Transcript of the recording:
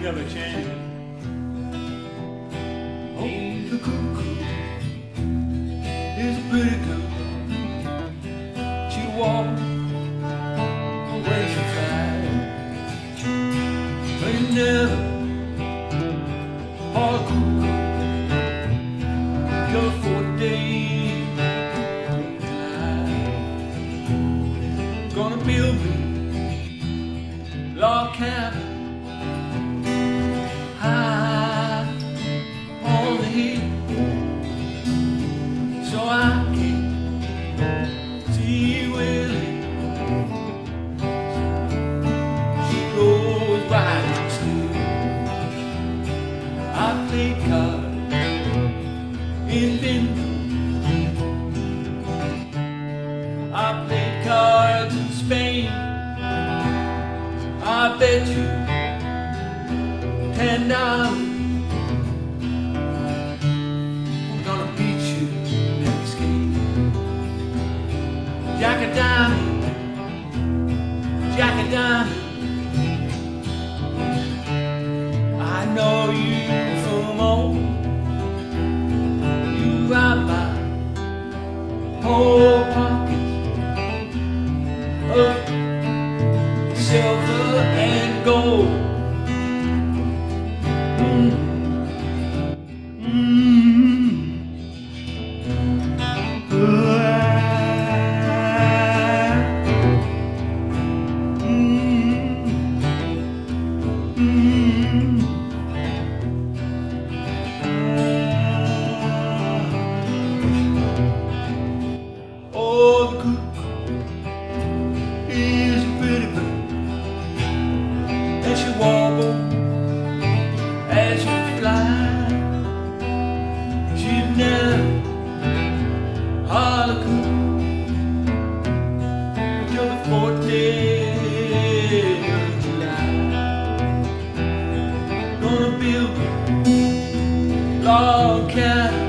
never changes. Oh, the cuckoo is a pretty girl. She walks when she flies, but you never are a cuckoo till the 4th day of July. Gonna build me log cabin high on the hill, so I can see Willie. She goes riding still. I played cards in Vinton. I played cards in Spain. I bet you $10 I'm gonna beat you next game. Jack a diamond, Jack a diamond. I know you from home. You rob my whole pockets of silver and gold. Oh, the cuckoo is a pretty bird, and she warbles as she flies. She'd never holler cuckoo till the 4th day of July. Gonna build a log cabin